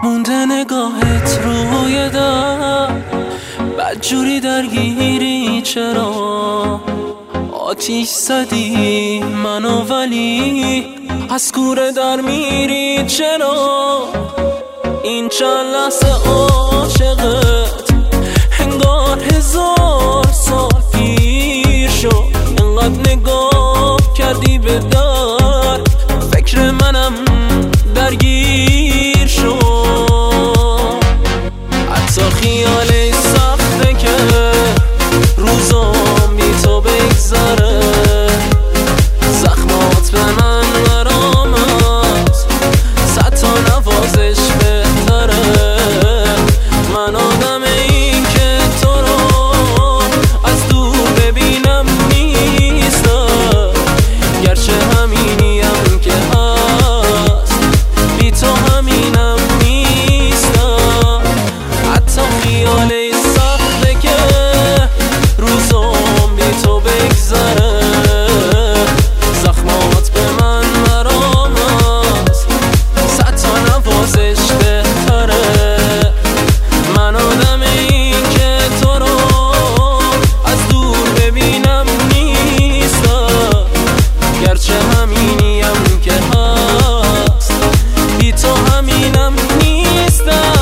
مونده نگاهت روی در بدجوری درگیری، چرا آتیش زدی منو ولی از کوره در میری؟ چرا این چند لحظه عاشقت انگار 1000 سال پیر شد؟ انقدر نگاه کردی به در فکر منم درگیر شد. حتی خیالی سخته که روزام بی تو بگذره، زخمات به من مرامت 100 تا نوازش بهتره. من آدم این که تو رو از دور ببینم نیستم، گرچه همینیم که هست بی تو همینم نیستم. حتی خیالی سخته که روزام بی تو بگذره، زخمات به من مرامت 100 تا نوازش بهتره. من آدم این که تو رو از دور ببینم نیستم، گرچه همینیم که هست بی تو همینم نیستم.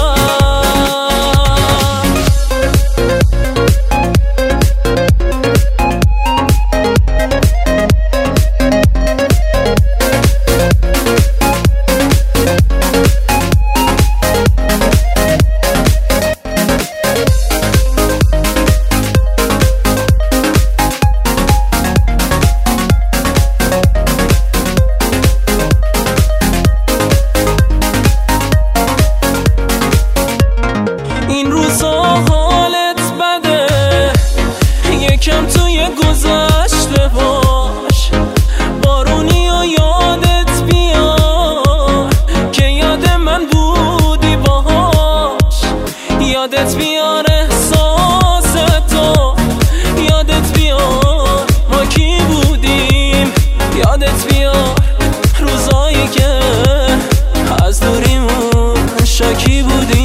این روزا حالت بده، یکم توی گذشته باش، بارونی و یادت بیار که یاد من بودی باهاش. یادت بیار احساس تو، یادت بیار ما کی بودیم، یادت بیار روزایی که از دوریمون شاکی بودیم.